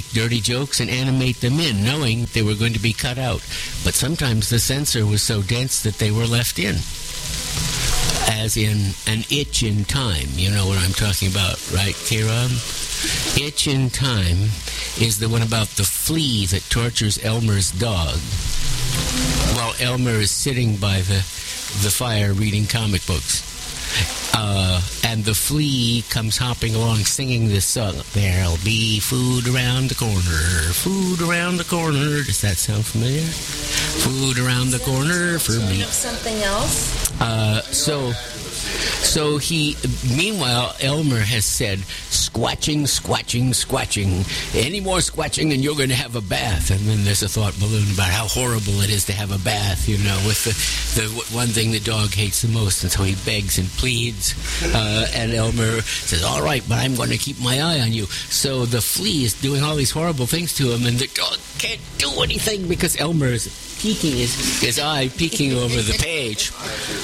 make dirty jokes and animate them in, knowing they were going to be cut out. But sometimes the censor was so dense that they were left in. As in An Itch in Time. You know what I'm talking about, right, K-Rob? Itch in Time is the one about the flea that tortures Elmer's dog while Elmer is sitting by the fire reading comic books. And the flea comes hopping along singing this song. There'll be food around the corner, food around the corner. Does that sound familiar? Food around the corner for me. Something else? So he, meanwhile, Elmer has said, squatching, squatching, squatching. Any more squatching and you're going to have a bath. And then there's a thought balloon about how horrible it is to have a bath, you know, with the one thing the dog hates the most. And so he begs and pleads. And Elmer says, all right, but I'm going to keep my eye on you. So the flea is doing all these horrible things to him, and the dog can't do anything because Elmer is peeking his eye peeking over the page.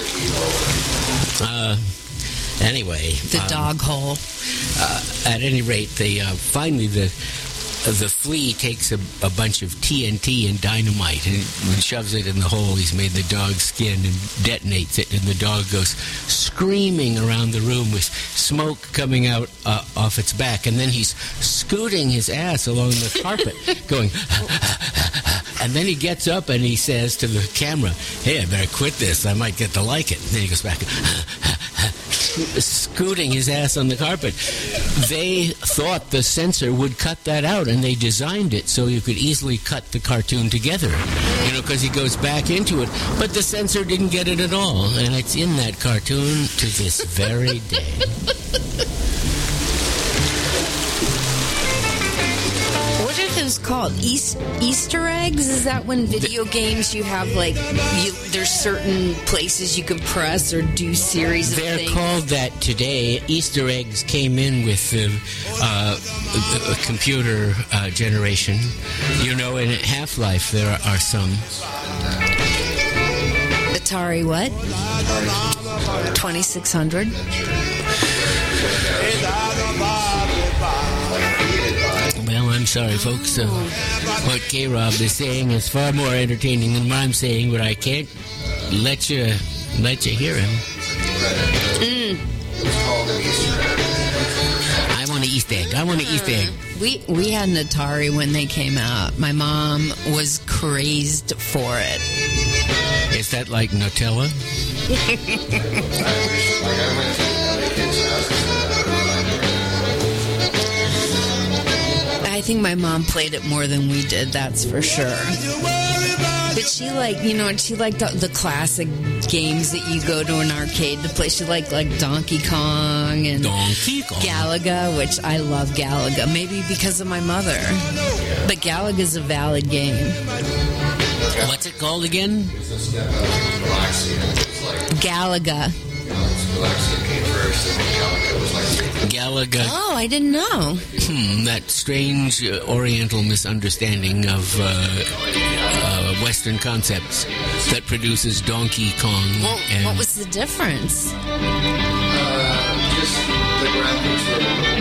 Anyway, the dog hole. At any rate, they finally the flea takes a bunch of TNT and dynamite and shoves it in the hole he's made the dog's skin and detonates it, and the dog goes screaming around the room with smoke coming out off its back, and then he's scooting his ass along the carpet, going. And then he gets up and he says to the camera, hey, I better quit this. I might get to like it. And then he goes back, scooting his ass on the carpet. They thought the censor would cut that out, and they designed it so you could easily cut the cartoon together, you know, because he goes back into it. But the censor didn't get it at all, and it's in that cartoon to this very day. What are those called? Easter eggs? Is that when video games you have there's certain places you can press or do series of things? They're called that today. Easter eggs came in with the computer generation. You know, in Half-Life there are some. Atari what? 2600? Well, I'm sorry, folks. What K-Rob is saying is far more entertaining than what I'm saying, but I can't let you hear him. I want an Easter egg. I want an Easter egg. We had an Atari when they came out. My mom was crazed for it. Is that like Nutella? I think my mom played it more than we did, that's for sure. But she liked the classic games that you go to an arcade to play. She liked Donkey Kong and Galaga, which I love Galaga, maybe because of my mother. But Galaga's a valid game. What's it called again? Galaga. Galaga. Oh, I didn't know. That strange Oriental misunderstanding of Western concepts that produces Donkey Kong. Well, what was the difference? Just the graphics were a little bit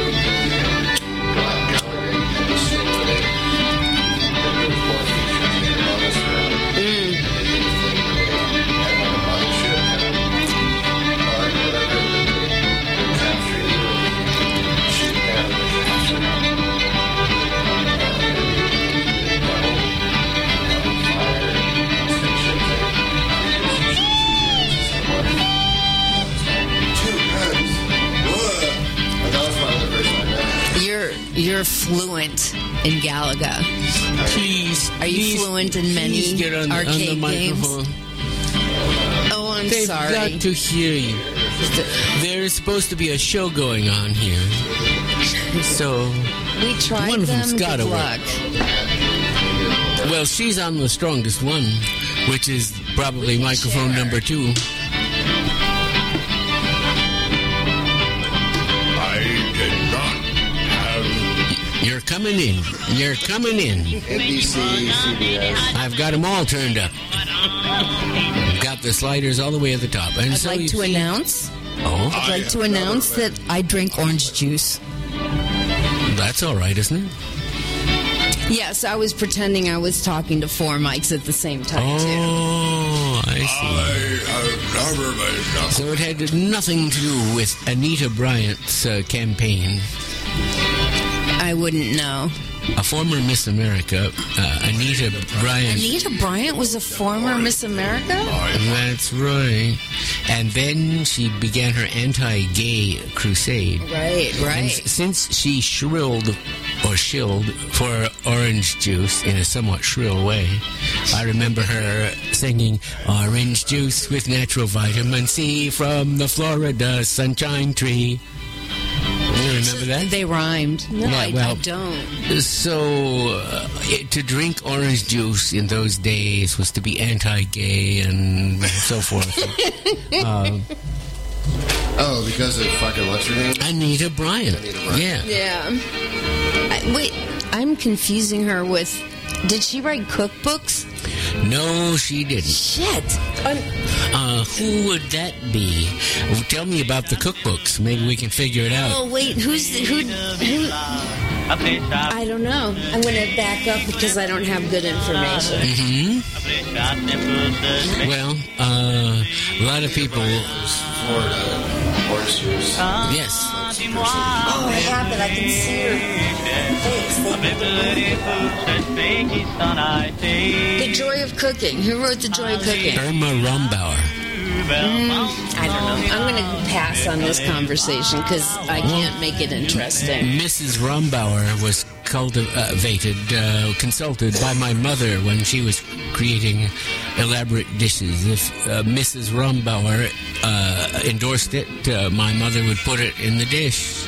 You're fluent in Galaga. Please. Are you fluent in many get on arcade the games? Oh, I'm sorry. They've got to hear you. There's supposed to be a show going on here. So we tried one of them. them's got to work. Well, she's on the strongest one, which is probably microphone number 2. You're coming in. You're coming in. NBC, CBS. I've got them all turned up. Got the sliders all the way at the top. And I'd like to announce. Oh? I'd like to announce that I drink orange juice. That's all right, isn't it? Yes, I was pretending I was talking to 4 mics at the same time, too. Oh, I see. So it had nothing to do with Anita Bryant's campaign. I wouldn't know. A former Miss America, Anita Bryant. Anita Bryant was a former Miss America? That's right. And then she began her anti-gay crusade. Right. And since she shilled for orange juice in a somewhat shrill way, I remember her singing orange juice with natural vitamin C from the Florida sunshine tree. You remember that? They rhymed. No, Yeah, I don't. So, to drink orange juice in those days was to be anti-gay and so forth. Because of fucking what's her name? Anita Bryant. Yeah. Yeah. Wait, I'm confusing her with... Did she write cookbooks? No, she didn't. Shit. Who would that be? Well, tell me about the cookbooks. Maybe we can figure it out. Oh, wait, who? I don't know. I'm going to back up because I don't have good information. Mm-hmm. Well, a lot of people... Florida orange juice. Yes. Oh, I have it. I can see her face. The Joy of Cooking. Who wrote The Joy of Cooking? Irma Rombauer. I don't know. I'm going to pass on this conversation because I can't make it interesting. Mrs. Rombauer was consulted by my mother when she was creating elaborate dishes. If Mrs. Rombauer endorsed it, my mother would put it in the dish.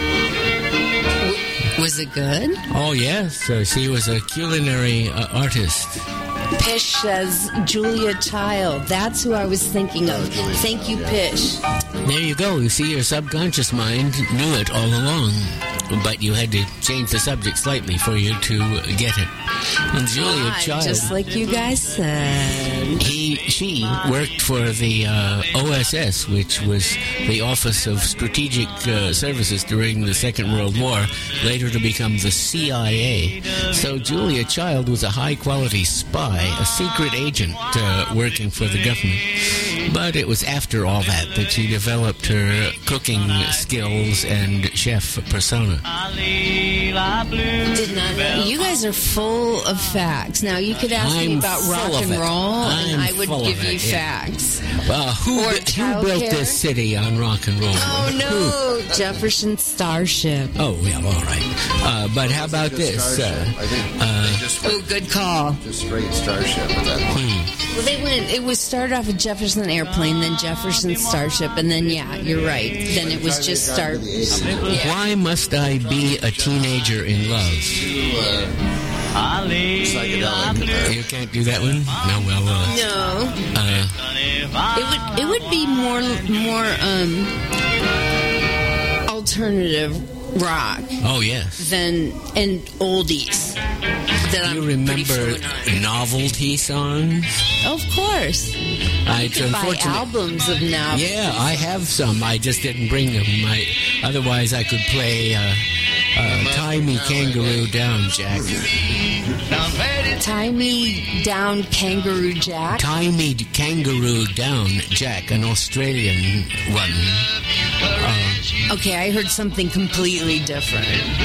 Was it good? Oh, yes. She was a culinary artist. Pish says Julia Child. That's who I was thinking of. Thank you, Pish. There you go. You see, your subconscious mind knew it all along, but you had to change the subject slightly for you to get it. And Julia Child, just like you guys said. She worked for the OSS, which was the Office of Strategic Services during the Second World War, later to become the CIA. So Julia Child was a high-quality spy, a secret agent working for the government. But it was after all that she developed her cooking skills and chef persona. Did not know. You guys are full of facts. Now, you could ask me about rock and roll, and I would give you facts. Who built this city on rock and roll? Oh, no. Jefferson Starship. Oh, yeah, all right. But how about this? Good call. Just straight Starship at that point. Well, it started off with Jefferson Airplane, then Jefferson Starship, and then, yeah, you're right. Then it was just Starship. Yeah. Why must I be a teenager in love? Psychedelic. You can't do that one? No, well, no. It would be more alternative rock. Oh, yes. And oldies. That You I'm remember novelty songs? Of course. It's Buy unfortunate. albums of novelty. Yeah, I have some. I just didn't bring them. Otherwise, I could play Tie Me Kangaroo Down, Jack. Tie Me Down Kangaroo Jack? Tie Me Kangaroo Down, Jack, an Australian one. Okay, I heard something completely different.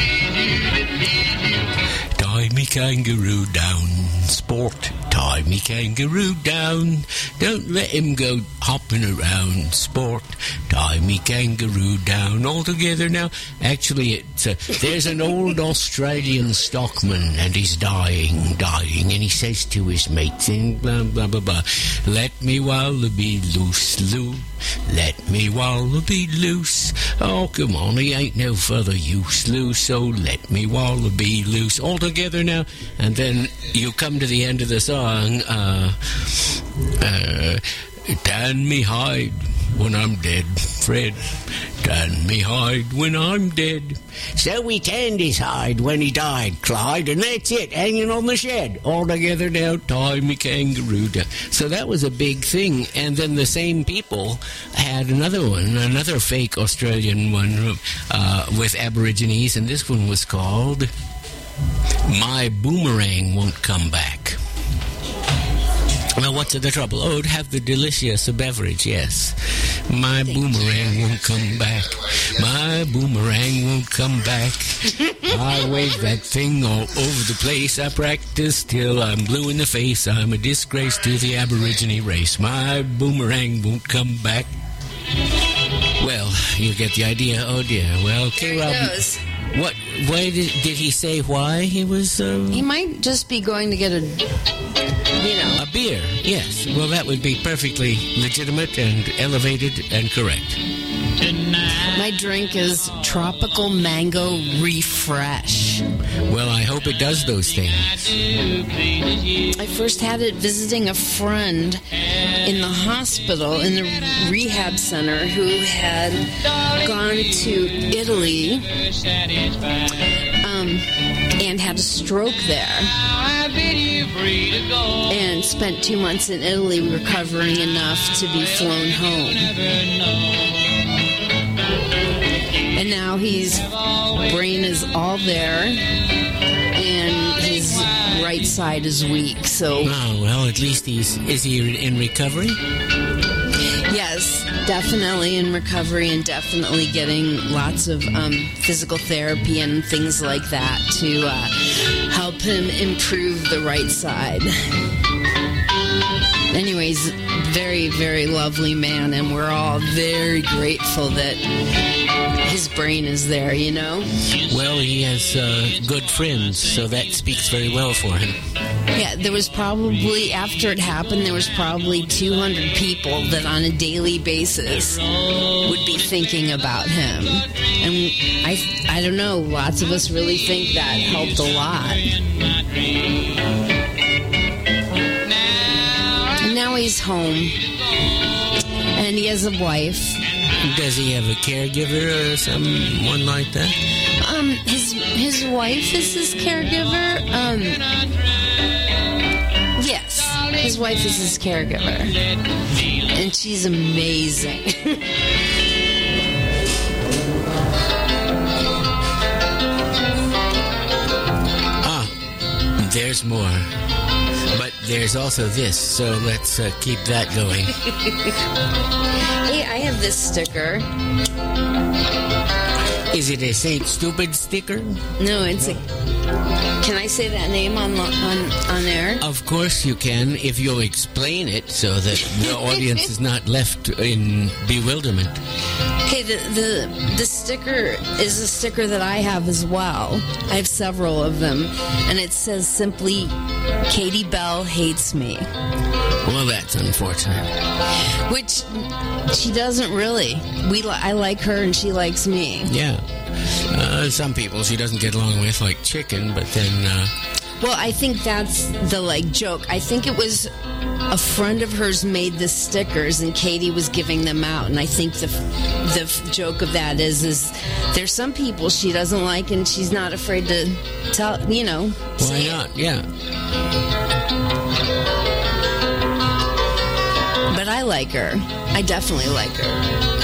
Tie me kangaroo down, sport. Tie me kangaroo down. Don't let him go hopping around, sport. Tie me kangaroo down. All together now. Actually, there's an old Australian stockman, and he's dying, and he says to his mates, blah, blah, blah, blah, let me wallaby loose, Lou. Let me wallaby loose. Oh, come on, he ain't no further use, Lou, so let me wallaby loose. All together now. And then you come to the end of the song, tan me hide when I'm dead, Fred. Tan me hide when I'm dead. So we tanned his hide when he died, Clyde, and that's it, hanging on the shed. All together now, tie me kangaroo down. So that was a big thing. And then the same people had another one, another fake Australian one with Aborigines, and this one was called My boomerang won't come back. Well, what's the trouble? Oh, to have the delicious beverage, yes. My boomerang won't come back. My boomerang won't come back. I wave that thing all over the place. I practice till I'm blue in the face. I'm a disgrace to the Aborigine race. My boomerang won't come back. Well, you get the idea. Oh, dear. Well, There K-Rob, he goes. what? Why did he say why he was... He might just be going to get a beer, yes. Well, that would be perfectly legitimate and elevated and correct. My drink is Tropical Mango Refresh. Well, I hope it does those things. I first had it visiting a friend in the hospital, in the rehab center, who had gone to Italy and had a stroke there. And spent 2 months in Italy recovering enough to be flown home. And now his brain is all there, and his right side is weak. So, Oh, well, at least is he in recovery? yes, definitely in recovery, and definitely getting lots of physical therapy and things like that to help him improve the right side. Anyways, very, very lovely man, and we're all very grateful that his brain is there, you know? Well, he has good friends, so that speaks very well for him. Yeah, there was probably, after it happened, there was probably 200 people that on a daily basis would be thinking about him. And I don't know, lots of us really think that helped a lot. And now he's home, and he has a wife. Does he have a caregiver or someone like that? His wife is his caregiver. Yes, his wife is his caregiver, and she's amazing. There's more. But there's also this, so let's keep that going. Hey, I have this sticker. Is it a Saint Stupid sticker? No, it's a... Can I say that name on air? Of course you can, if you'll explain it so that the audience is not left in bewilderment. Okay, the sticker is a sticker that I have as well. I have several of them, and it says simply, Katie Bell hates me. Well, that's unfortunate. Which she doesn't really. I like her and she likes me. Yeah. Some people she doesn't get along with, like chicken, but then... Well, I think that's the, joke. I think it was a friend of hers made the stickers and Katie was giving them out. And I think the joke of that is there's some people she doesn't like and she's not afraid to tell, Why not? Yeah. But I like her. I definitely like her.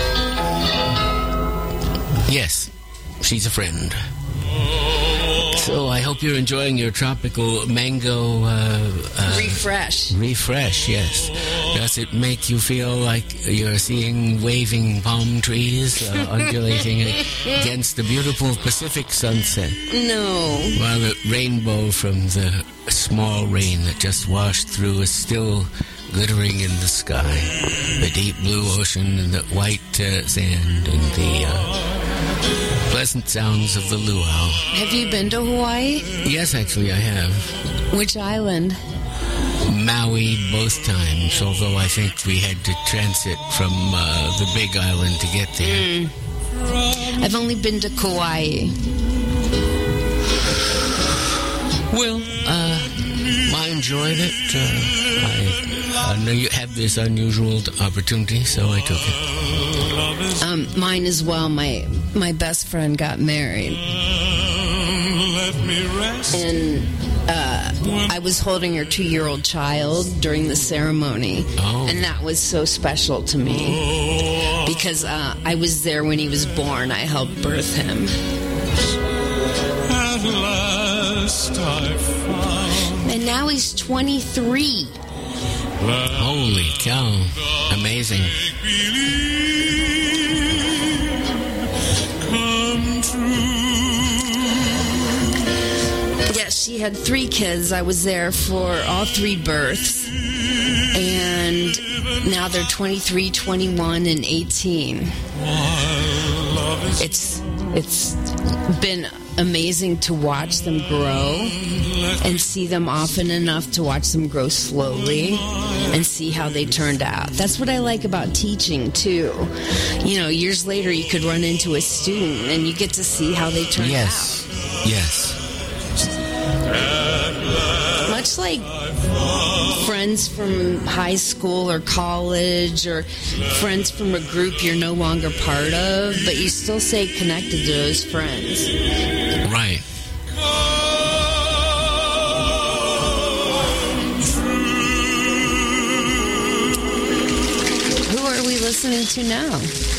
Yes. She's a friend. So I hope you're enjoying your tropical mango... Refresh. Refresh, yes. Does it make you feel like you're seeing waving palm trees undulating against the beautiful Pacific sunset? No. While the rainbow from the small rain that just washed through is still glittering in the sky. The deep blue ocean and the white sand and the... pleasant sounds of the luau. Have you been to Hawaii? Yes, actually, I have. Which island? Maui both times, although I think we had to transit from the Big Island to get there. I've only been to Kauai. Well, I enjoyed it. I know you had this unusual opportunity, so I took it. Mine as well. My best friend got married. And I was holding her 2-year-old child during the ceremony. Oh. And that was so special to me. Because I was there when he was born. I helped birth him. And now he's 23. Holy cow. Amazing. Yeah, she had 3 kids. I was there for all 3 births. And now they're 23, 21, and 18. It's been amazing to watch them grow and see them often enough to watch them grow slowly and see how they turned out. That's what I like about teaching, too. You know, years later, you could run into a student and you get to see how they turned out. Yes. Much like friends from high school or college or friends from a group you're no longer part of, but you still stay connected to those friends. Right. Who are we listening to now?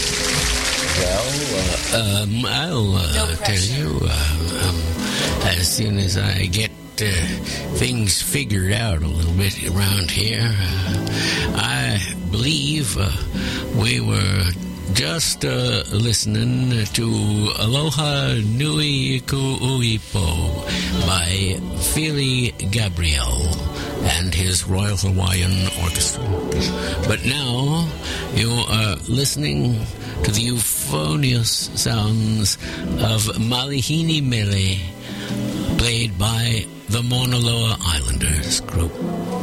Well, I'll tell you as soon as I get things figured out a little bit around here. I believe we were just listening to Aloha Nui Ku'uipo by Fili Gabriel and his Royal Hawaiian Orchestra. But now you are listening to the euphonious sounds of Malihini Mele, played by the Mauna Loa Islanders group.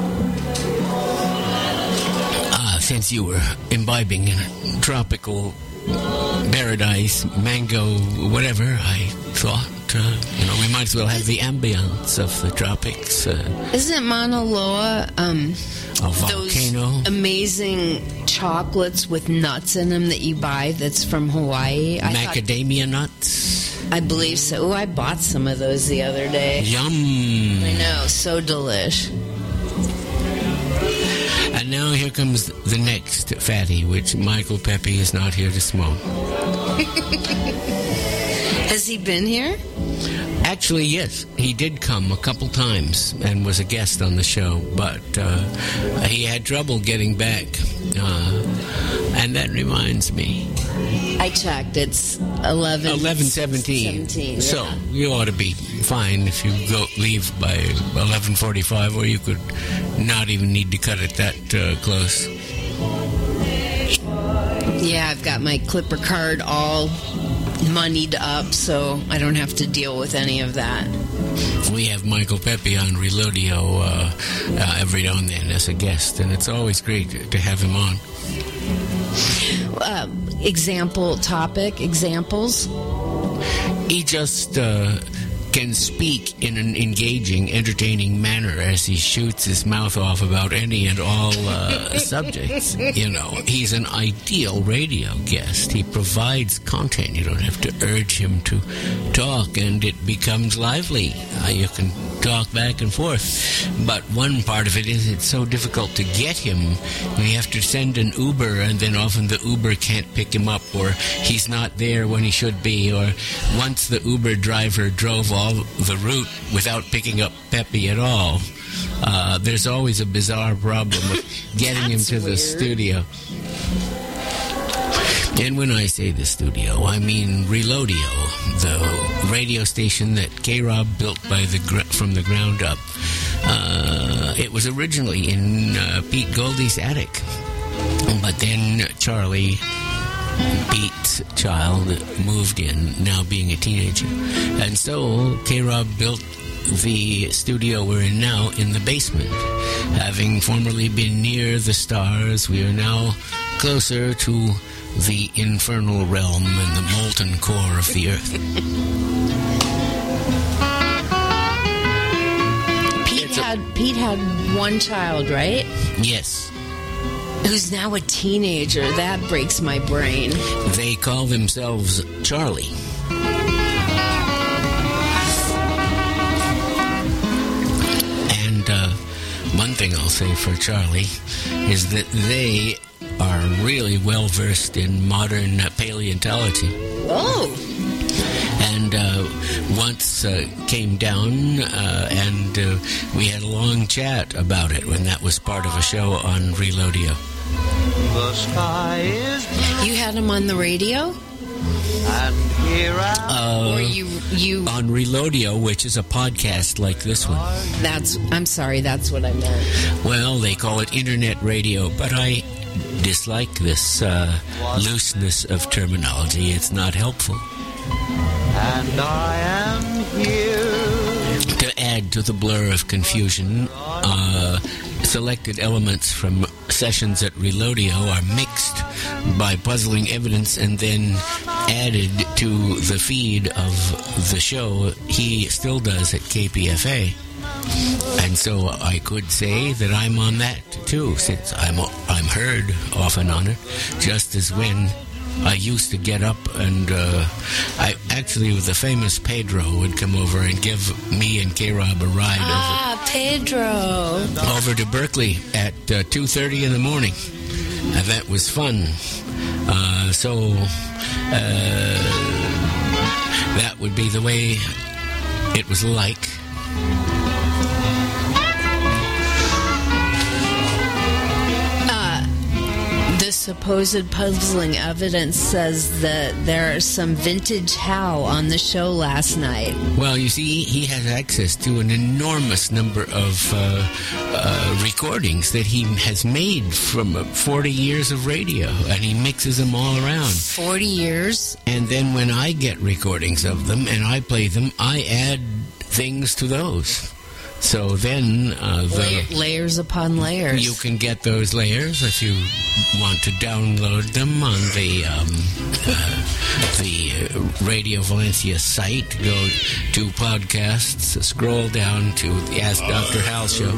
Since you were imbibing in tropical paradise, mango, whatever, I thought, we might as well have the ambience of the tropics. Isn't Mauna Loa a volcano? Those amazing chocolates with nuts in them that you buy that's from Hawaii? Macadamia nuts? I believe so. Ooh, I bought some of those the other day. Yum! I know, so delish. And now here comes the next fatty, which Michael Pepe is not here to smoke. Has he been here? Actually, yes. He did come a couple times and was a guest on the show, but he had trouble getting back. And that reminds me. I checked. It's 11:17. Yeah. So you ought to be fine if you leave by 11:45, or you could not even need to cut it that close. Yeah, I've got my Clipper card all moneyed up, so I don't have to deal with any of that. We have Michael Pepe on Reloadio every now and then as a guest, and it's always great to have him on. Examples? He just can speak in an engaging, entertaining manner as he shoots his mouth off about any and all subjects. You know, he's an ideal radio guest. He provides content. You don't have to urge him to talk, and it becomes lively. You can talk back and forth. But one part of it is it's so difficult to get him. We have to send an Uber, and then often the Uber can't pick him up, or he's not there when he should be, or once the Uber driver drove all the route without picking up Pepe at all. There's always a bizarre problem with getting him to the studio. And when I say the studio, I mean Reloadio, the radio station that K-Rob built from the ground up. It was originally in Pete Goldie's attic, but then Charlie, Pete's child, moved in, now being a teenager. And so K-Rob built the studio we're in now in the basement. Having formerly been near the stars, we are now closer to the infernal realm and the molten core of the earth. Pete had one child, right? Yes. Who's now a teenager. That breaks my brain. They call themselves Charlie. And one thing I'll say for Charlie is that they are really well versed in modern paleontology. Oh. And once came down and we had a long chat about it when that was part of a show on Reloadio. The sky is blue, You had him on the radio? and here I Or you On Reloadio, which is a podcast like this one. I'm sorry, that's what I meant. Well, they call it internet radio, but I dislike this looseness of terminology. It's not helpful. and I am here. To add to the blur of confusion, selected elements from sessions at Reloadio are mixed by puzzling evidence and then added to the feed of the show he still does at KPFA. And so I could say that I'm on that too, since I'm heard often on it, just as when I used to get up and I actually, the famous Pedro would come over and give me and K-Rob a ride Pedro. over to Berkeley at 2:30 in the morning. That was fun. So that would be the way it was like. The supposed puzzling evidence says that there's some vintage Hal on the show last night. Well, you see, he has access to an enormous number of recordings that he has made from 40 years of radio, and he mixes them all around. 40 years? And then when I get recordings of them and I play them, I add things to those. So then Layers upon layers. you can get those layers if you want to download them on the Radio Valencia site. Go to podcasts, scroll down to the Ask Dr. Hal show,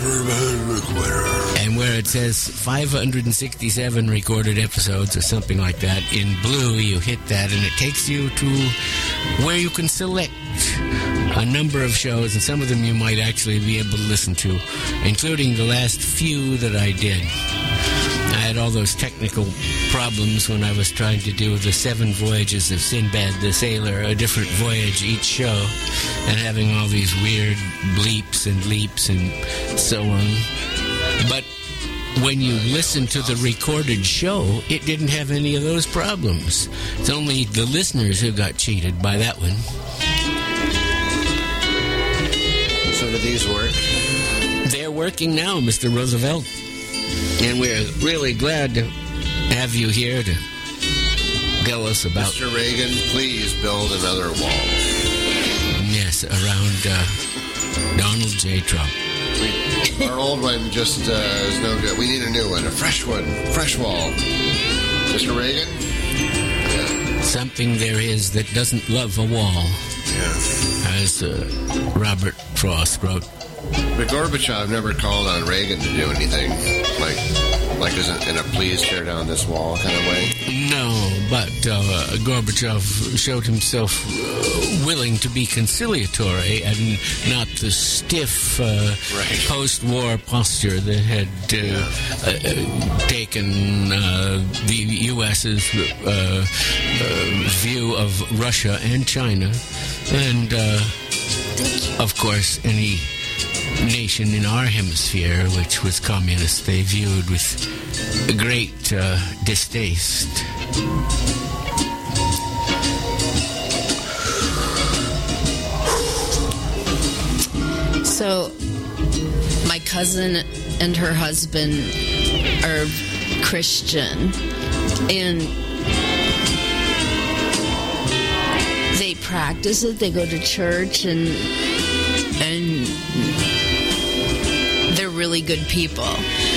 and where it says 567 recorded episodes or something like that, in blue you hit that and it takes you to where you can select a number of shows, and some of them you might actually be able to listen to, including the last few that I did. I had all those technical problems when I was trying to do the 7 voyages of Sinbad the Sailor, a different voyage each show, and having all these weird bleeps and leaps and so on. But when you listen to the recorded show, it didn't have any of those problems. It's only the listeners who got cheated by that one. So do these work? They're working now, Mr. Roosevelt. And we're really glad to have you here to tell us about... Mr. Reagan, please build another wall. Yes, around Donald J. Trump. Our old one just is no good. We need a new one, a fresh one, fresh wall. Mr. Reagan? Yeah. Something there is that doesn't love a wall, Yeah. as Robert Frost wrote. But Gorbachev never called on Reagan to do anything, like in a please tear down this wall kind of way. No, but Gorbachev showed himself willing to be conciliatory and not the stiff post-war posture that had taken the U.S.'s view of Russia and China, and of course any nation in our hemisphere which was communist they viewed with great distaste. So, my cousin and her husband are Christian, and they practice it. They go to church, and they're really good people.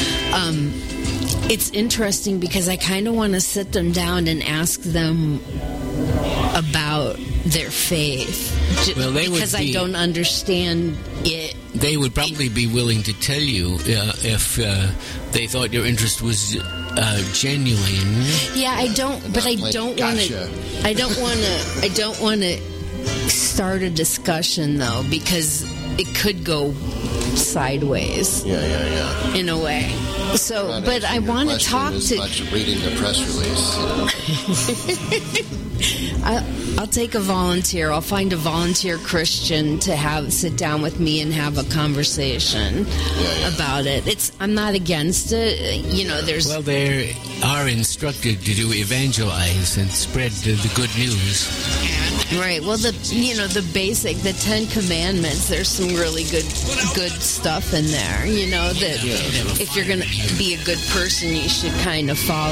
It's interesting because I kind of want to sit them down and ask them about their faith. Well, because I don't understand it. They would probably be willing to tell you if they thought your interest was genuine. Yeah, I don't. But I don't want to. I don't want to start a discussion though, because it could go sideways. Yeah. In a way. So, but I want to talk to. Much reading the press release. I'll take a volunteer. I'll find a volunteer Christian to sit down with me and have a conversation about it. I'm not against it. There's... Well, they are instructed to do evangelize and spread the good news. Right. Well, the basic, the 10 Commandments, there's some really good stuff in there, that if you're going to be a good person, you should kind of follow,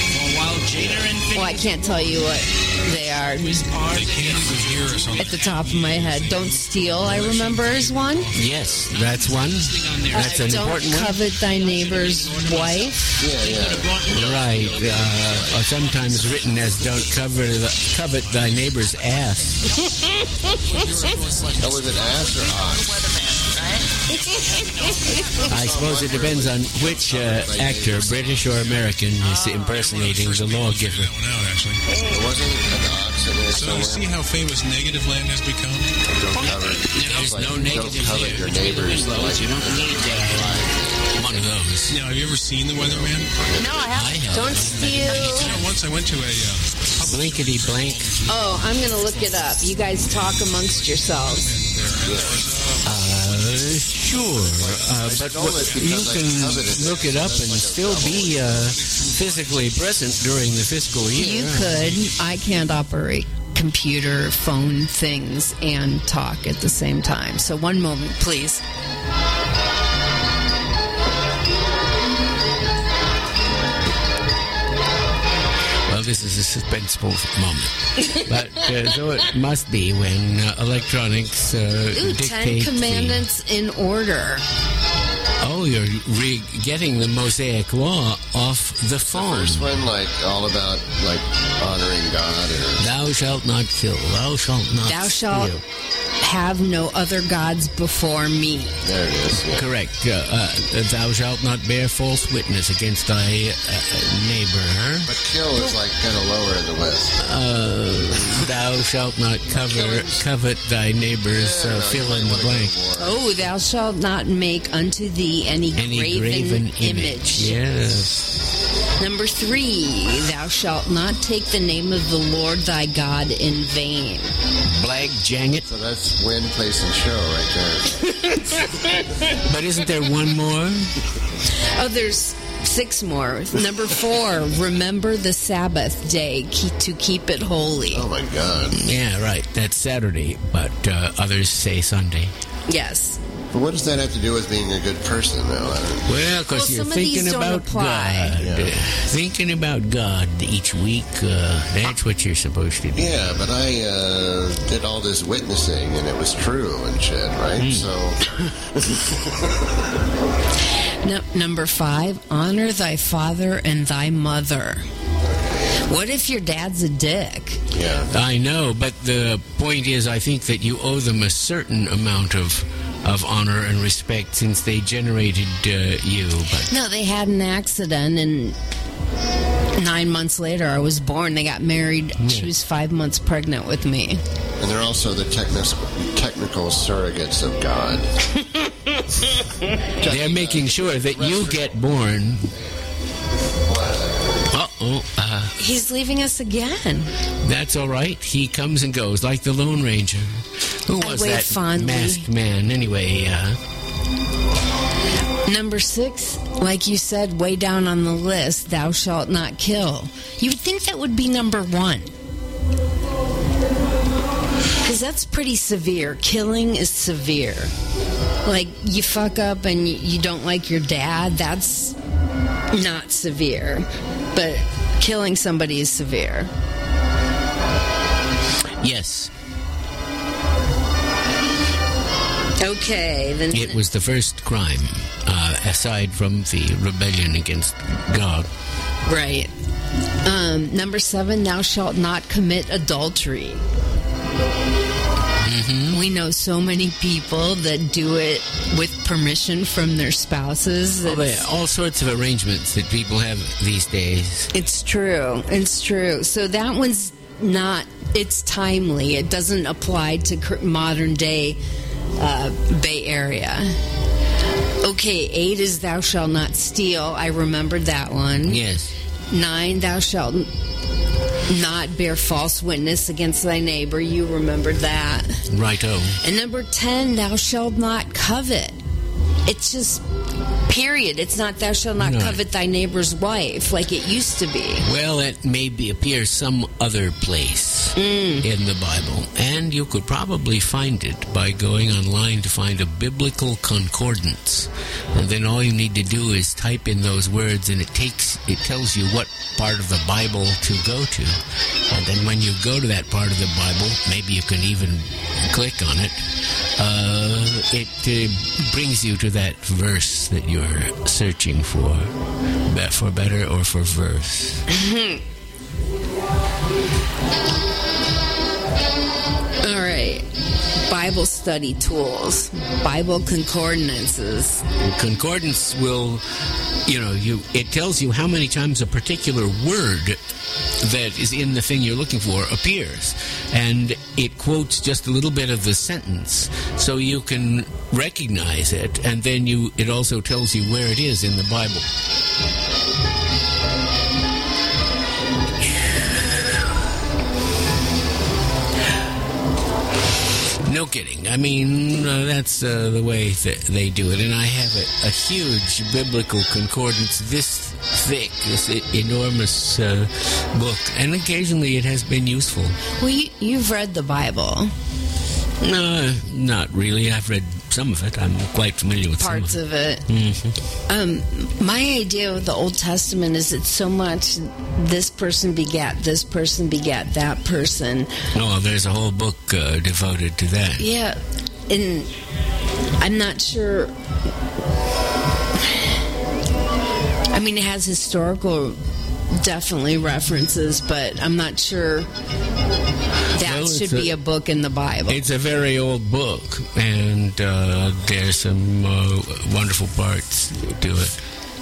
I can't tell you what they are at the top of my head. Don't steal, I remember, is one. Yes, that's one. That's an important one. Don't covet thy neighbor's wife. Yeah. Right. Or sometimes written as don't covet thy neighbor's ass. Oh, was it ass or ox? I suppose it depends on which actor, British or American, is impersonating the lawgiver. It wasn't an ox in there. So you see how famous Negative Land has become? Don't cover. There's no negative Don't covet your here. neighbors. You don't need one of those. Now, have you ever seen The Weatherman? No, I haven't. Don't steal. Once I went to a... Blankety blank. Oh, I'm going to look it up. You guys talk amongst yourselves. Sure. But you can look it up and still be physically present during the fiscal year. You could. I can't operate computer, phone things, and talk at the same time. So one moment, please. Well, this is a suspenseful moment. But so it must be when electronics dictate 10 Commandments in order. Oh, you're getting the Mosaic Law off the phone. First one, all about, honoring God. Or... Thou shalt not kill. Thou shalt not Thou shalt steal. have no other gods before me. There it is. Yeah. Correct. Thou shalt not bear false witness against thy neighbor. But kill is kind of lower in the list. Thou shalt not covet thy neighbor's fill in the blank. Oh, thou shalt not make unto thee any graven image. Yes. Number 3, thou shalt not take the name of the Lord thy God in vain. Blag jang it. So that's win, place, and show right there. But isn't there one more? Oh, there's 6 more. Number 4, remember the Sabbath day to keep it holy. Oh, my God. Yeah, right. That's Saturday, but others say Sunday. Yes. But what does that have to do with being a good person, though? Well, because you're some of these thinking don't about apply. God. Yeah. Thinking about God each week, that's what you're supposed to do. Yeah, but I did all this witnessing, and it was true and shit, right? So... Number 5, honor thy father and thy mother. What if your dad's a dick? Yeah. I know, but the point is, I think that you owe them a certain amount of honor and respect since they generated you. But No, they had an accident, and 9 months later I was born. They got married. She was 5 months pregnant with me. And they're also the technical surrogates of God. they're making sure that you get born. He's leaving us again. That's all right. He comes and goes like the Lone Ranger. Who was wait that fondly. masked man anyway? Number 6, like you said, way down on the list, thou shalt not kill. You would think that would be number 1. Because that's pretty severe. Killing is severe. Like, you fuck up and you don't like your dad, that's not severe. But killing somebody is severe. Yes. Okay, then... It was the first crime, aside from the rebellion against God. Right. Number 7, thou shalt not commit adultery. Mm-hmm. We know so many people that do it with permission from their spouses. Well, there are all sorts of arrangements that people have these days. It's true. It's true. So that one's not... It's timely. It doesn't apply to modern day Bay Area. Okay, 8 is thou shalt not steal. I remembered that one. Yes. 9, thou shalt not bear false witness against thy neighbor. You remembered that. Righto. And number 10, thou shalt not covet. It's just, period. It's not thou shalt not covet thy neighbor's wife like it used to be. Well, it maybe appears some other place in the Bible. And you could probably find it by going online to find a biblical concordance. And then all you need to do is type in those words, and it tells you what part of the Bible to go to. And then when you go to that part of the Bible, maybe you can even click on it. It brings you to that verse that you're searching for better or for verse. All right. Bible study tools, Bible concordances. Concordance will, it tells you how many times a particular word that is in the thing you're looking for appears. And it quotes just a little bit of the sentence so you can recognize it, and then it also tells you where it is in the Bible. No kidding. I mean, that's the way that they do it. And I have a huge biblical concordance this thick, this enormous book. And occasionally it has been useful. Well, you've read the Bible. Not really. I've read some of it. I'm quite familiar with parts some of it. Mm-hmm. My idea of the Old Testament is it's so much this person begat that person. Oh, there's a whole book devoted to that. Yeah, and I'm not sure. I mean, it has historical, definitely references, but I'm not sure that should be a book in the Bible. It's a very old book, and there's some wonderful parts to it.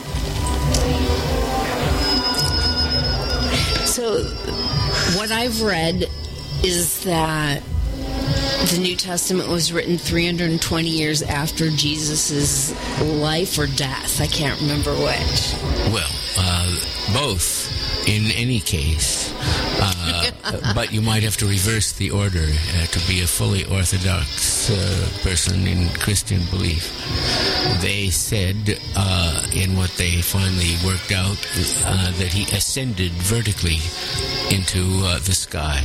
So, what I've read is that the New Testament was written 320 years after Jesus' life or death. I can't remember which. Well, both. In any case, but you might have to reverse the order to be a fully orthodox person in Christian belief. They said in what they finally worked out that he ascended vertically into the sky.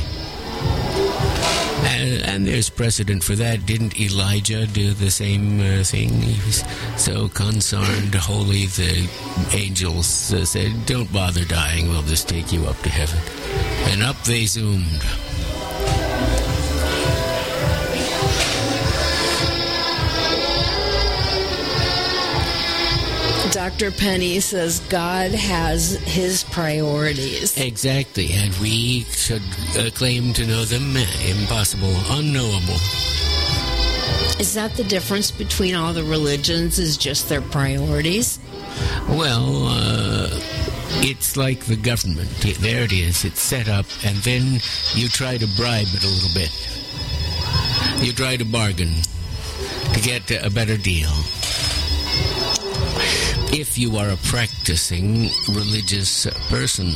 And there's precedent for that. Didn't Elijah do the same thing? He was so concerned, holy, the angels said, don't bother dying, we'll just take you up to heaven. And up they zoomed. Dr. Penny says God has his priorities. Exactly, and we should claim to know them. Impossible, unknowable. Is that the difference between all the religions, is just their priorities? Well, it's like the government. There it is. It's set up, and then you try to bribe it a little bit. You try to bargain to get a better deal. If you are a practicing religious person,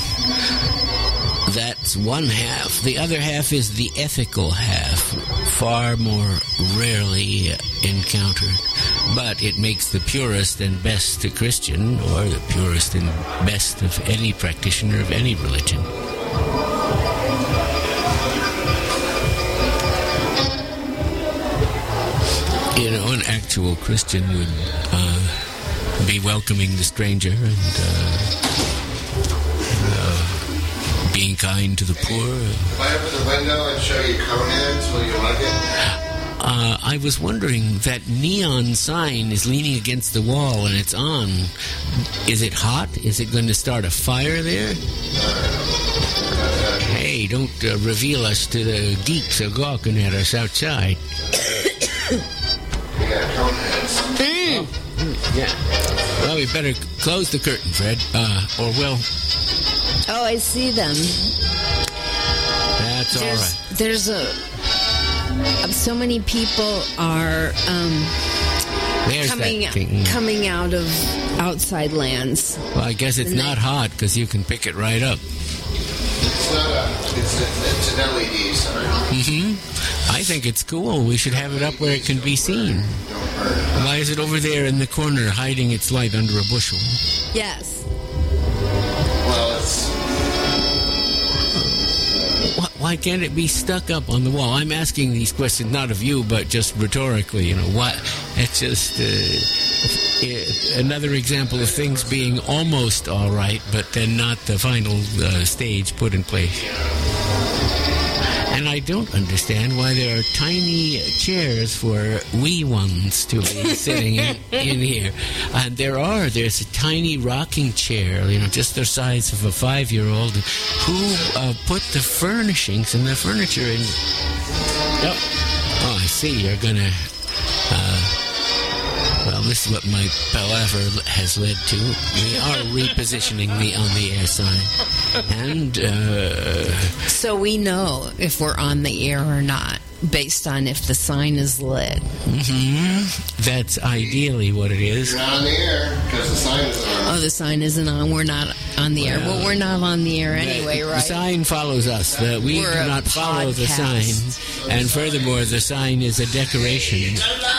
that's one half. The other half is the ethical half, far more rarely encountered. But it makes the purest and best Christian, or the purest and best of any practitioner of any religion. You know, an actual Christian would be welcoming the stranger and being kind to the poor. If I open the window and show you Coneheads, will you like it? I was wondering, that neon sign is leaning against the wall and it's on. Is it hot? Is it going to start a fire there? Hey, don't reveal us to the geeks are gawking at us outside. We got Coneheads. Yeah. Well, we better close the curtain, Fred. Or we'll... Oh, I see them. That's all right. There's so many people are coming out of outside lands. Well, I guess it's not hot because you can pick it right up. It's not it's an LED sign. I think it's cool. We should have it up where it can be seen. Why is it over there in the corner hiding its light under a bushel? Yes. Well, it's... Why can't it be stuck up on the wall? I'm asking these questions not of you, but just rhetorically. You know, what? It's just another example of things being almost all right, but then not the final stage put in place. And I don't understand why there are tiny chairs for wee ones to be sitting in here. And there's a tiny rocking chair, you know, just the size of a 5-year-old, who put the furnishings and the furniture in. Oh, I see. You're going to... well, this is what my palaver has led to. We are repositioning the on-the-air sign. And, So we know if we're on the air or not, based on if the sign is lit. That's ideally what it is. You're not on the air because the sign is on. Oh, the sign isn't on. We're not on the air. Well, we're not on the air anyway, The right? sign follows us. We We're do a not follow the podcast. sign. And furthermore, the sign is a decoration.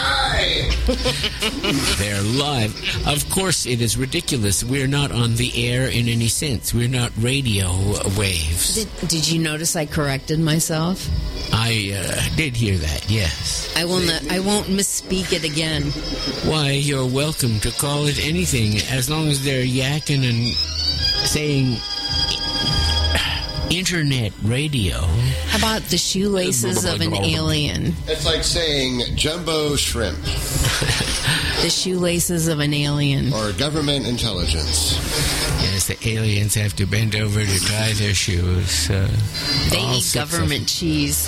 They're live. Of course, it is ridiculous. We're not on the air in any sense. We're not radio waves. Did you notice I corrected myself? I did hear that, yes. I won't misspeak it again. Why, you're welcome to call it anything, as long as they're yakking and saying internet radio. How about the shoelaces of an alien? It's like saying jumbo shrimp The shoelaces of an alien. or government intelligence. Yes, the aliens have to bend over to tie their shoes. They all eat 6 of government cheese.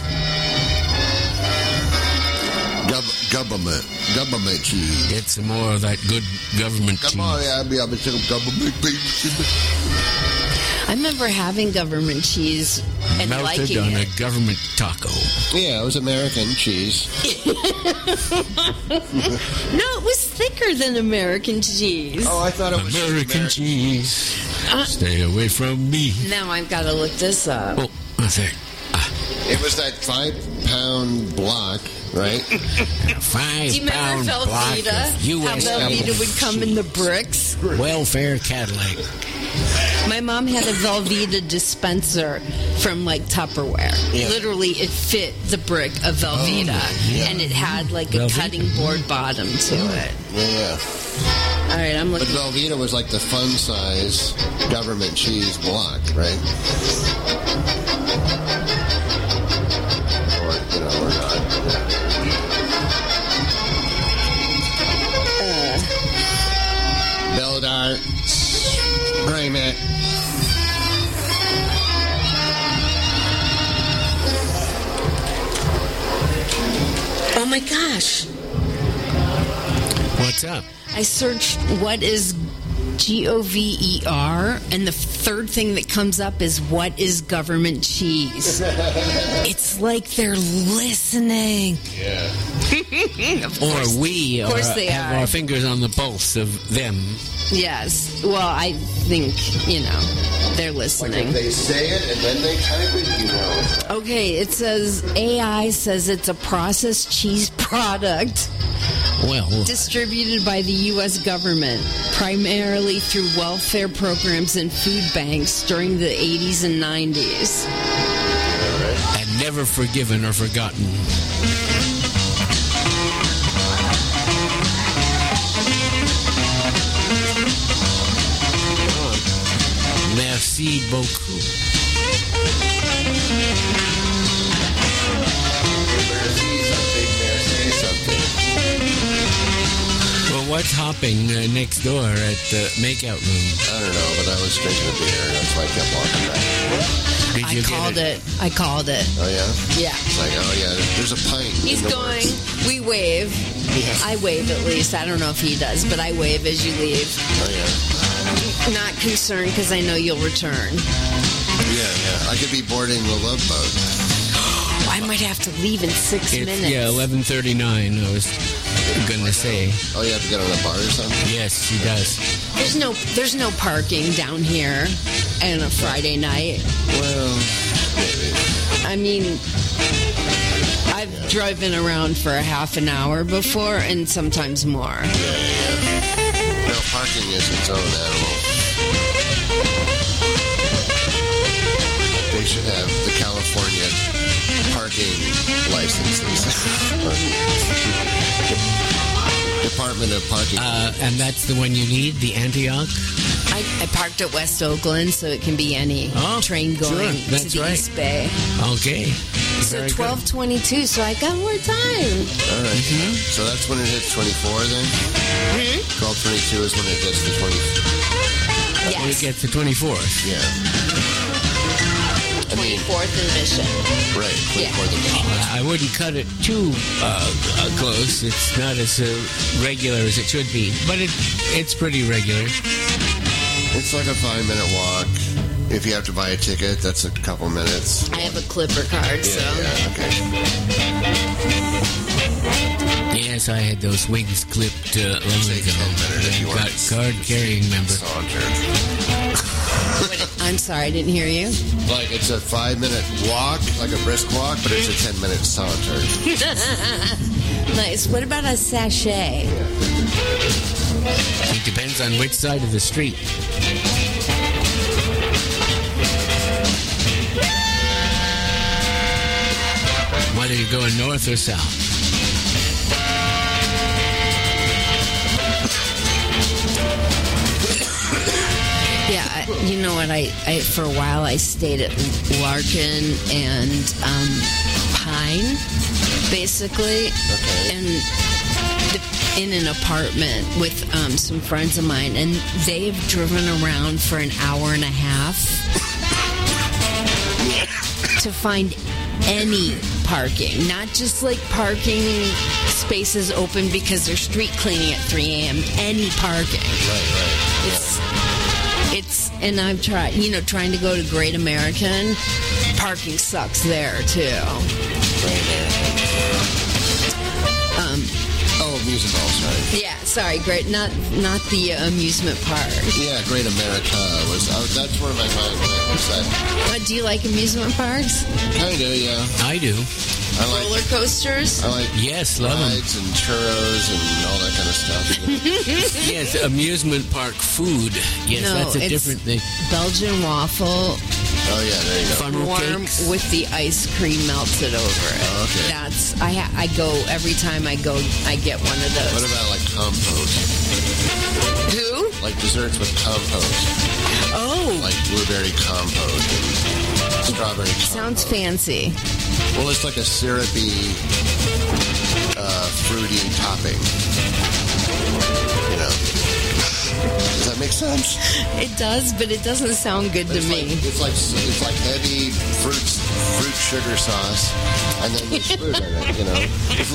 Government cheese. Get some more of that good government cheese. Come on, I'll be government cheese. I remember having government cheese and Melted liking on it. a government taco. Yeah, it was American cheese. No, it was thicker than American cheese. Oh, I thought it was American cheese. Stay away from me. Now I've got to look this up. Oh, what's that? It was that 5-pound block, right? 5 Do you remember pound block Velveeta? of U.S. How Velveeta would come in the bricks? welfare Cadillac. My mom had a Velveeta dispenser from like Tupperware. Yeah. Literally, it fit the brick of Velveeta, yeah. and it had like a Velveeta? cutting board bottom to it. Yeah. All right, I'm But looking. Velveeta was like the fun size government cheese block, right? Or not. Beldar. Raymond. Oh my gosh! What's up? I searched what is GOVER, and the third thing that comes up is what is government cheese. It's like they're listening. Or we of course they have are. our fingers on the pulse of them. Yes. Well, I think, they're Like listening. if they say it and then they type it, you know. Okay, it says AI says it's a processed cheese product Well, distributed by the U.S. government, primarily through welfare programs and food banks during the 80s and 90s. and never forgiven or forgotten. Merci beaucoup. Well, what's hopping next door at the makeout room? I don't know, but I was drinking a beer, and that's why I kept walking back. Did I you called get it. I called it. Oh, yeah? Yeah. It's like, oh, yeah, there's a pint. in He's the going. works. We wave. Yeah. I wave at least. I don't know if he does, but I wave as you leave. Oh, yeah. Not concerned because I know you'll return. Yeah. I could be boarding the Love Boat. I might have to leave in 6 It's, minutes. yeah, 11:39. I was gonna say. Oh, you have to get on a bar or something? Yes, he does. There's no parking down here on a Friday night. Well, maybe. I mean, I've driven around for a half an hour before, and sometimes more. No, parking is its own animal. They should have the California parking licenses. Department of Parking. And that's the one you need, the Antioch? I parked at West Oakland, so it can be any train sure, going that's to the right. East Bay. Okay. So Very good. 12:22, so I got more time. All right. So that's when it hits 24 then? 12:22 is when it gets to 20. When it Yes, gets to 24th. Yeah. I mean, 24th and Mission. right. Yeah. 24th of May. I wouldn't cut it too close. It's not as regular as it should be, but it's pretty regular. It's like a 5-minute walk. If you have to buy a ticket, that's a couple minutes. I have a Clipper card, so. Yeah, okay. Yes, I had those wings clipped long Take ago. 10 minutes if you want. Got card-carrying member. Saunter. I'm sorry, I didn't hear you. Like it's a 5-minute walk, like a brisk walk, but it's a 10-minute saunter. Nice. What about a sachet? It depends on which side of the street. Whether you're going north or south. Yeah, you know what? I for a while I stayed at Larkin and Pine, basically, and in an apartment with some friends of mine, and they've driven around for an hour and a half to find any parking, not just like parking spaces open because they're street cleaning at 3 a.m. Any parking. Right. It's and I've tried, trying to go to Great American. Parking sucks there too. Amusement balls, right? Yeah, sorry, great. Not the amusement park. Yeah, Great America was. That's where my mind went. Was that Do you like amusement parks? kinda? Yeah, I do. I like. Roller coasters? I like Yes, love 'em. rides and churros and all that kind of stuff. Yes, amusement park food. Yes, No, that's a it's different thing. Belgian waffle, Oh yeah, there you go. Funnel warm cakes. with the ice cream melted over it. Oh, okay. That's I go every time I go. I get one of What those. about like compote? Who? Like desserts with compote, Oh, like blueberry compote and strawberry compote. sounds fancy. Well, it's like a syrupy, fruity topping. Does that make sense? It does, but it doesn't sound good to It's me. it's like heavy fruit sugar sauce, and then there's fruit in it.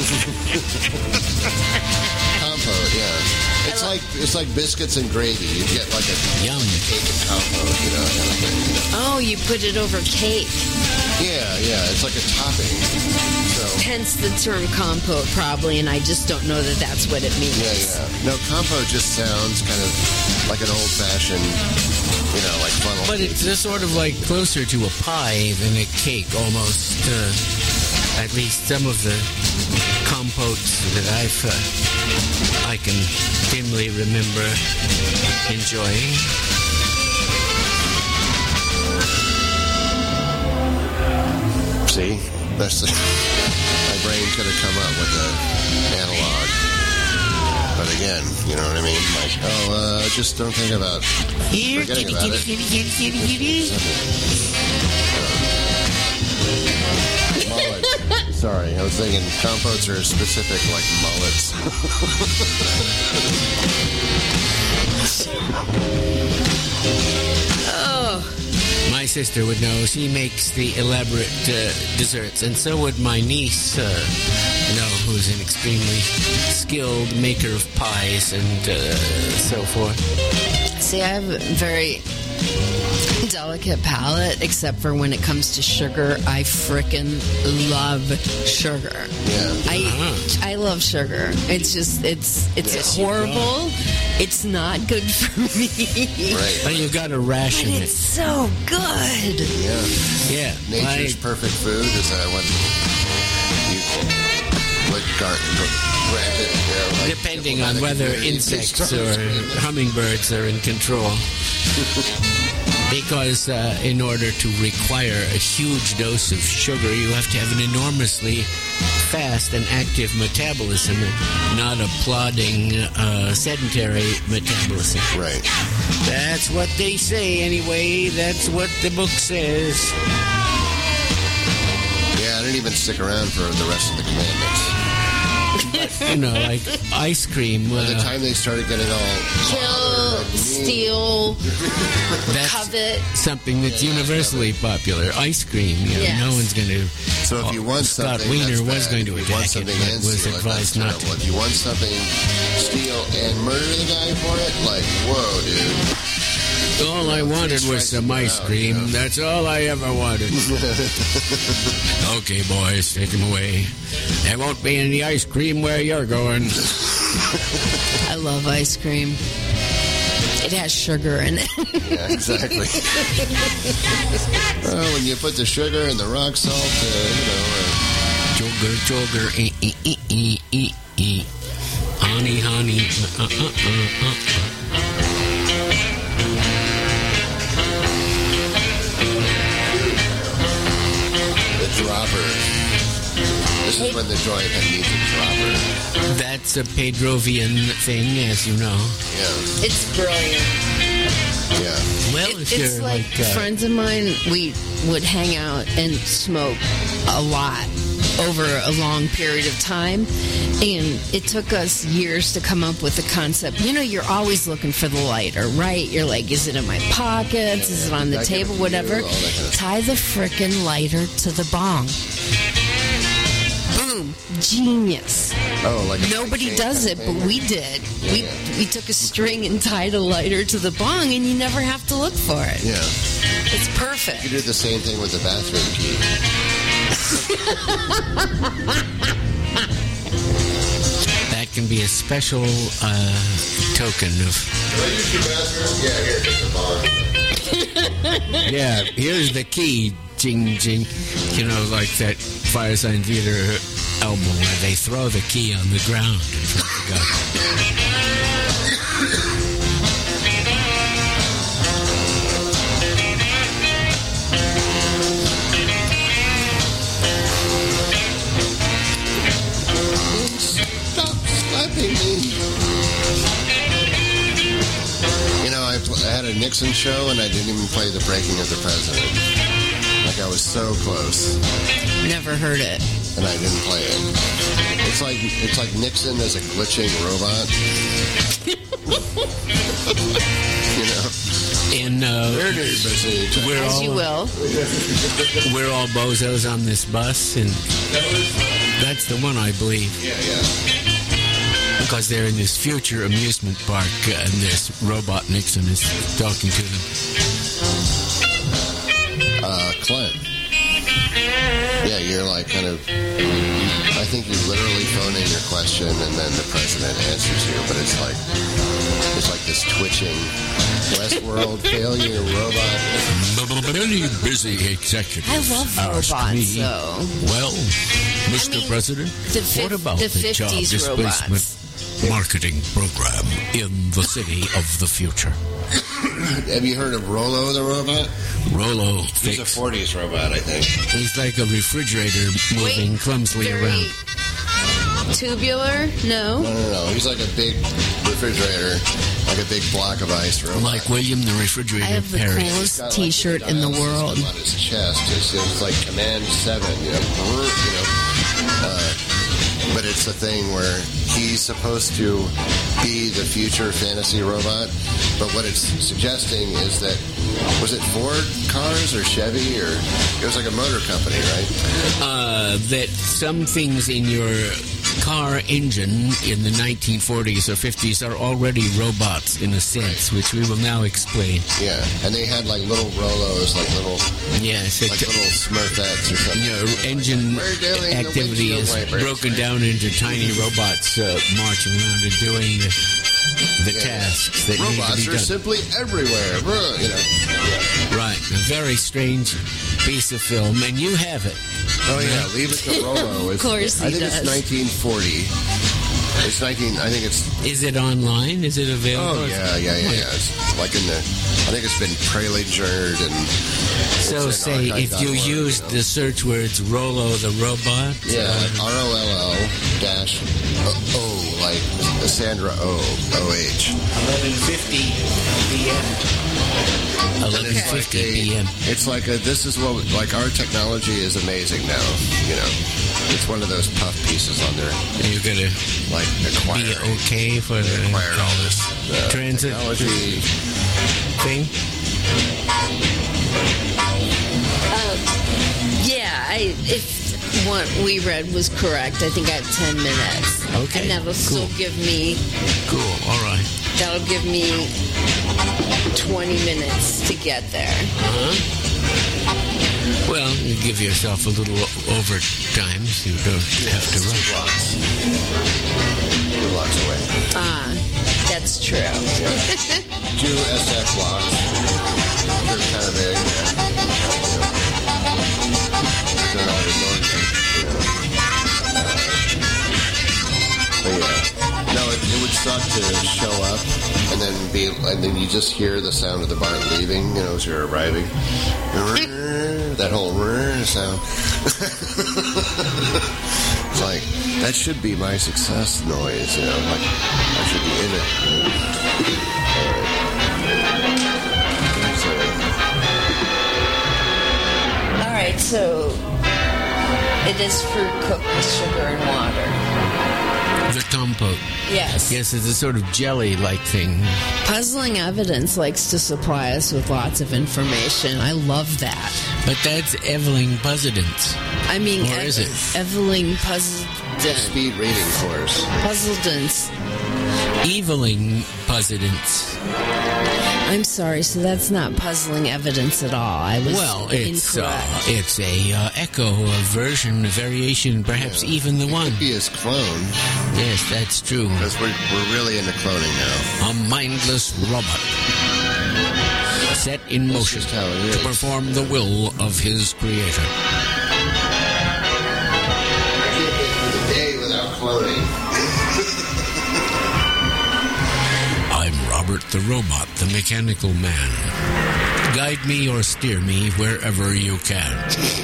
Compote, yeah. It's like biscuits and gravy. You get like a Yum. cake and compote, kind of thing. Oh, you put it over cake. Yeah. It's like a topping. So Hence the term compote, probably, and I just don't know that that's what it means. yeah. No, compote just sounds kind of like an old-fashioned, like funnel. But cake. it's sort of like closer to a pie than a cake, almost. At least some of the compotes that I can dimly remember enjoying. See, that's my brain could have come up with an analog. But again, you know what I mean? Like, just don't think about forgetting about it. Mullet. Sorry, I was thinking compotes are specific, like mullets. My sister would know. She makes the elaborate desserts, and so would my niece, who's an extremely skilled maker of pies and so forth. See, I have very delicate palate, except for when it comes to sugar. I frickin' love sugar. Yeah. I love sugar. It's just it's horrible. It's not good for me. Right. But you got to ration But it. it's so good. Yeah. Yeah. Nature's perfect food is what you would grant it. You know, like Depending on diplomatic whether immunity insects based or on- hummingbirds are in control. Because in order to require a huge dose of sugar, you have to have an enormously fast and active metabolism, and not a plodding, sedentary metabolism. Right. That's what they say anyway. That's what the book says. Yeah, I didn't even stick around for the rest of the commandments. You know, like ice cream. By the time they started getting all Kill, steal, That's covet. something that's universally popular. Ice cream. You know, Yes. no one's going to. So if you want Scott something, Wiener that's was bad. going to If you want attack it, something but and was steal it, advised that's not terrible. to. If you want something, steal and murder the guy for it, like, whoa, dude. All I wanted was some ice cream. That's all I ever wanted. Okay, boys, take him away. There won't be any ice cream where you're going. I love ice cream. It has sugar in it. Yeah, exactly. Well, when you put the sugar and the rock salt, Sugar, honey, honey. the dropper. This is when the joint needs a dropper. That's a Pedrovian thing, as you know. Yeah. It's brilliant. Yeah. Well, if It's you're like friends of mine, we would hang out and smoke a lot over a long period of time. And it took us years to come up with the concept. You know, you're always looking for the lighter, right? You're like, is it in my pockets? Is it on the That table? kind of Whatever. view, all that kind of Tie the frickin' lighter to the bong. Boom. Genius. Oh, like a Nobody chain does kind it, of but thing? we did. Yeah. We took a string and tied a lighter to the bong, and you never have to look for it. Yeah. It's You perfect. do the same thing with the bathroom key. That can be a special token of. Do I use your bathroom? Yeah, here, just a bong. Yeah, here's the key. Jing, jing. You know, like that Firesign Theater album where they throw the key on the ground in front of the guy. Stop slapping me. You know, I had a Nixon show and I didn't even play the breaking of the president. Like I was so close Never heard it. and I didn't play it. It's like Nixon as a glitching robot. You know? And we're As you all will. we're all bozos on this bus, and that's the one, I believe. Yeah, yeah. Because they're in this future amusement park, and this robot Nixon is talking to them. Clint. Yeah, you're like kind of. I think you literally phone in your question and then the president answers you, but it's like this twitching Westworld failure robot. But any busy executive I love asked robots, me, though. well, Mr. mean, President, what about the the job 50s displacement robots. marketing program in the city of the future? Have you heard of Rollo the robot? Rollo He's a fix. 40s robot, I think. He's like a refrigerator moving Wait, clumsily very around. Tubular? No. No. He's like a big refrigerator, like a big block of ice robot. Like William the I Refrigerator have the Perry. He's coolest got, like, T-shirt the in the dial world. system on his chest. It's like Command 7, but it's a thing where he's supposed to be the future fantasy robot. But what it's suggesting is that, was it Ford cars or Chevy, or it was like a motor company, right? That some things in your car engine in the 1940s or 50s are already robots in a sense, which we will now explain. Yeah, and they had like little Rolos, like little Yes, little Smurfettes or something. you know, engine We're doing the activity is windshield wipers. broken down into tiny robots marching around and doing the tasks that Robots need to are be done. simply everywhere. You know. Yeah. Right, a very strange piece of film, and you have it. Oh yeah, Leave It to Rolo. Of course I he think does. it's 1940. It's 19. I think it's. Is it online? Is it available? Oh yeah. It's like in the. I think it's been preledgered and. So it's in say if you archive.org, used know. the search words Rolo the robot. Yeah, ROLL-O, like Sandra O-H. 11:50 p.m. 11:50 p.m. It's like this is what, like our technology is amazing now, you know. It's one of those puff pieces on there, You're gonna like be acquiring. okay for the Acquired all this transit technology. thing. If what we read was correct, I think I have 10 minutes. Okay, And that'll still cool. give me, Cool. All right. that'll give me 20 minutes to get there. Well, you give yourself a little overtime so you don't have to It's rush. 2 blocks away. That's true. 2 SF blocks. They're kind of big. They're not enormous, you know. But yeah. No, it would suck to show up and then you just hear the sound of the BART leaving, you know, as you're arriving. That whole sound. It's like, that should be my success noise, you know, like I should be in it. All right, so it is fruit cooked with sugar and water. The compote. Yes. Yes, it's a sort of jelly-like thing. Puzzling Evidence likes to supply us with lots of information. I love that. But that's Evelyn Puzzledance. I mean, Or is it? Evelyn Puzzledance. Speed reading course. Puzzledance. Eveling Puzzledance. I'm sorry, so that's not puzzling evidence at all. I was incorrect. It's a echo, a version, a variation, perhaps even the It one. could be his clone, Yes, that's true. because we're really into cloning now. A mindless robot set in motion just how it is. to perform the will of his creator. I can't get through the day without cloning. I'm Robert the Robot, the Mechanical Man. Guide me or steer me wherever you can.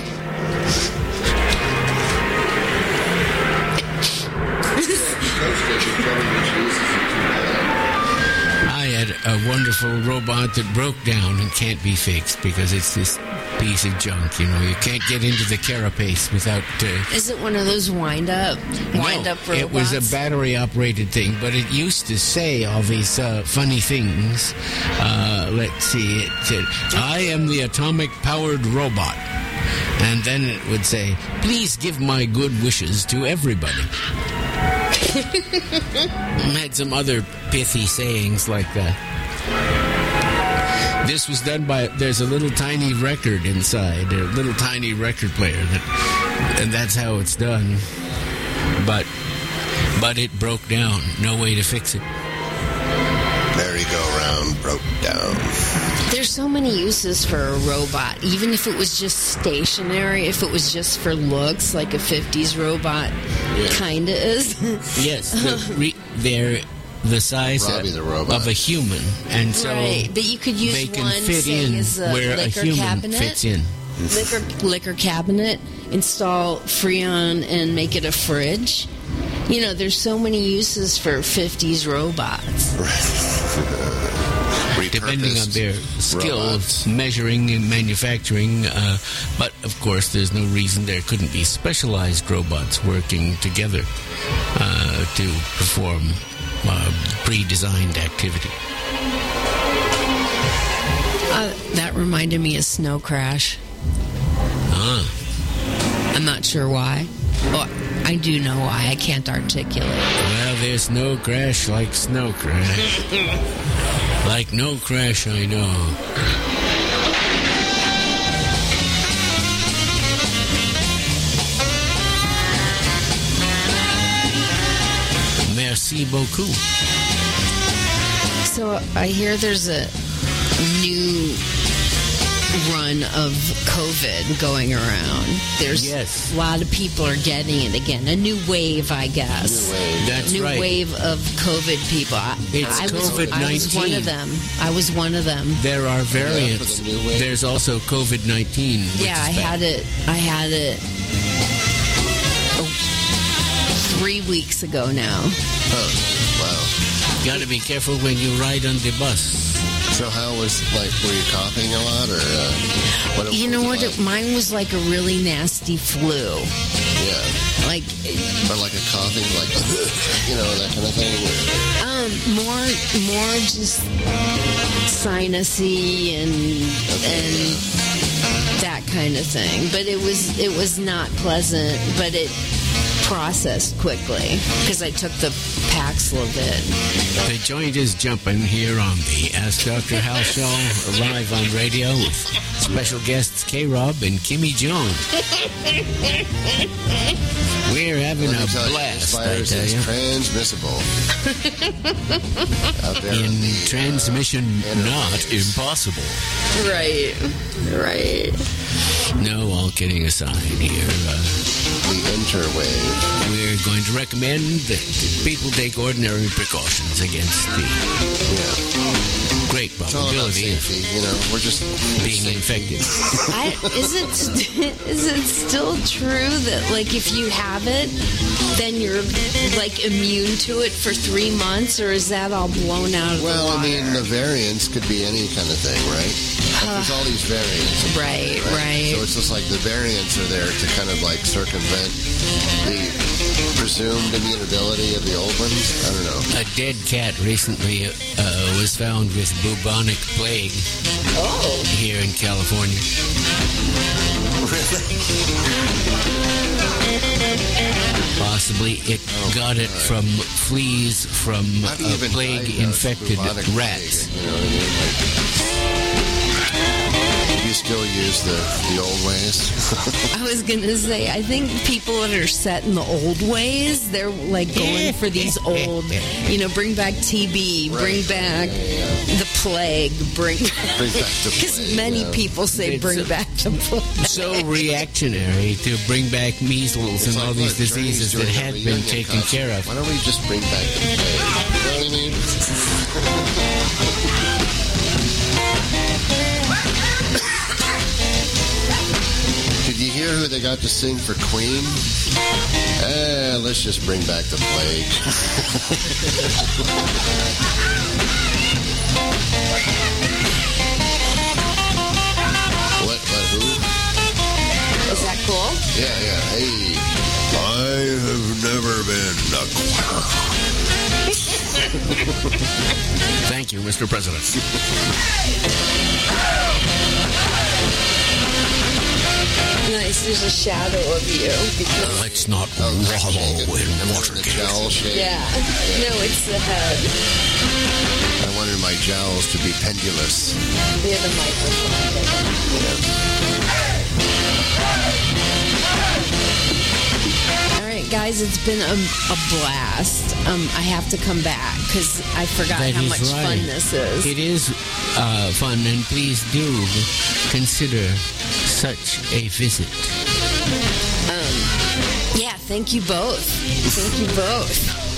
I had a wonderful robot that broke down and can't be fixed because it's this piece of junk. You know, you can't get into the carapace without. Is it one of those wind-up robots? It was a battery-operated thing, but it used to say all these funny things. Let's see. It said, "I am the atomic-powered robot." And then it would say, "Please give my good wishes to everybody." Had some other pithy sayings like that. This was done by, there's a little tiny record inside, a little tiny record player, and that's how it's done. But it broke down. No way to fix it. Merry-go-round broke down. There's so many uses for a robot, even if it was just stationary, if it was just for looks, like a 50s robot kind of is. Yes, they're the size Robbie the robot. of a human, and so Right, but you could use they can one, fit say, in as a where a liquor human cabinet. fits in. Liquor cabinet, install Freon and make it a fridge. You know, there's so many uses for 50s robots. Depending on their skills, robots. measuring and manufacturing. But, of course, there's no reason there couldn't be specialized robots working together to perform pre-designed activity. That reminded me of Snow Crash. Ah, I'm not sure why. Well, I do know why. I can't articulate. Well, there's no crash like snow crash. Like no crash I know. Merci beaucoup. So I hear there's a new run of COVID going around. There's Yes. a lot of people are getting it again. A new wave, I guess. That's New right. wave of COVID people. It's I was COVID-19. one of them. I was one of them. There are variants. for the new wave. There's also COVID-19. which Yeah, is I bad. had it 3 weeks ago now. Huh. Wow. Got to be careful when you ride on the bus. So how was, like, were you coughing a lot, or what? You know what? Like? Mine was like a really nasty flu. Yeah. Like, Or like a coughing, like, you know, that kind of thing? Or, more just sinusy and that kind of thing. But it was not pleasant, but it processed quickly because I took the Paxlovid. The joint is jumping here on the Ask Dr. Hal show, live on radio with special guests K-Rob and Kimmy Jones. We're having let me a tell you, blast, this I virus tell is you. transmissible. Out there In the, transmission not interwaves. impossible. Right. No, all kidding aside here. The interwave. We're going to recommend that people take ordinary precautions against the Yeah. great It's all about probability of safety, you know. We're just being infected. Is it still true that like if you have it, then you're like immune to it for 3 months, or is that all blown out of the Well, water? I mean, the variants could be any kind of thing, right? Like, there's all these variants. Right. So it's just like the variants are there to kind of like circumvent the presumed immunity of the old ones. I don't know. A dead cat recently was found with bubonic plague here in California. Possibly it got it from fleas from How do you even die plague-infected of bubonic rats. plague? You know what I mean? Like, you still use the old ways? I was gonna say, I think people that are set in the old ways, they're like going for these old, bring back TB, bring Right. back the plague, bring Bring back the because plague, many yeah. people say It's bring a- back the plague. So reactionary to bring back measles and It's all like, these look, Journey's diseases that doing a had been reunion taken concert. care of. Why don't we just bring back the plague? You know what I mean? Did you hear who they got to sing for Queen? Let's just bring back the plague. What, who? Is that cool? Yeah. Hey, I have never been a Thank you, Mr. President. Nice. There's a shadow of you. Because, Let's not Oh, wallow in the Watergate. jowl shake. yeah. No, it's the head. I wanted my jowls to be pendulous. Yeah, the microphone. All right, guys, it's been a blast. I have to come back because I forgot That how is much right. fun this is. It is fun, and please do consider such a visit. Yeah, thank you both. Thank you both.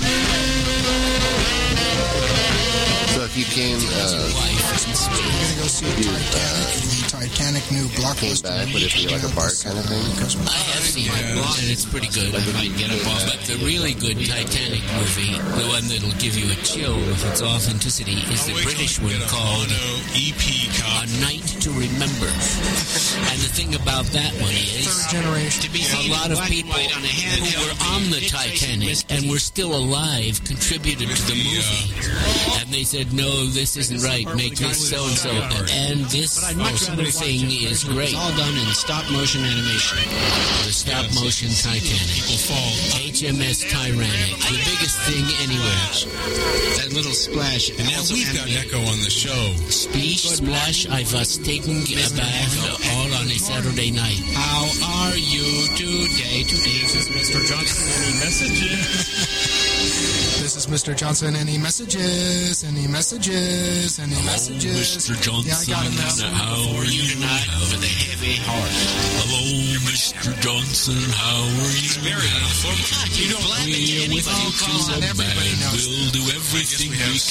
So if you came, We're gonna go see Titanic new came blockbuster. back, would it be like a bar kind of thing? I have seen it, and it's pretty good. I might get up off. But the really good Titanic movie, the one that'll give you a chill with its authenticity, is the British one called EP A Night to Remember. And the thing about that one is, Generation. a lot of people who were on the Titanic and were still alive contributed to the movie. And they said, no, no, this isn't right. Make this so and so, and this whole thing is great. It's all done in stop motion animation. The stop motion Titanic, HMS Tyrannic, the biggest thing anywhere. That little splash. And now we've got Echo on the show. Splash, I was taking a bath all on a Saturday night. How are you today? This is Mr. Johnson. Any messages? This is Mr. Johnson. Any messages? Any messages? Any messages? Mr. Johnson. Yeah, I got him now. How are you tonight with a heavy heart? Hello, Mr. Johnson. How are you? It's very helpful. You don't We with you to the man. We'll do everything we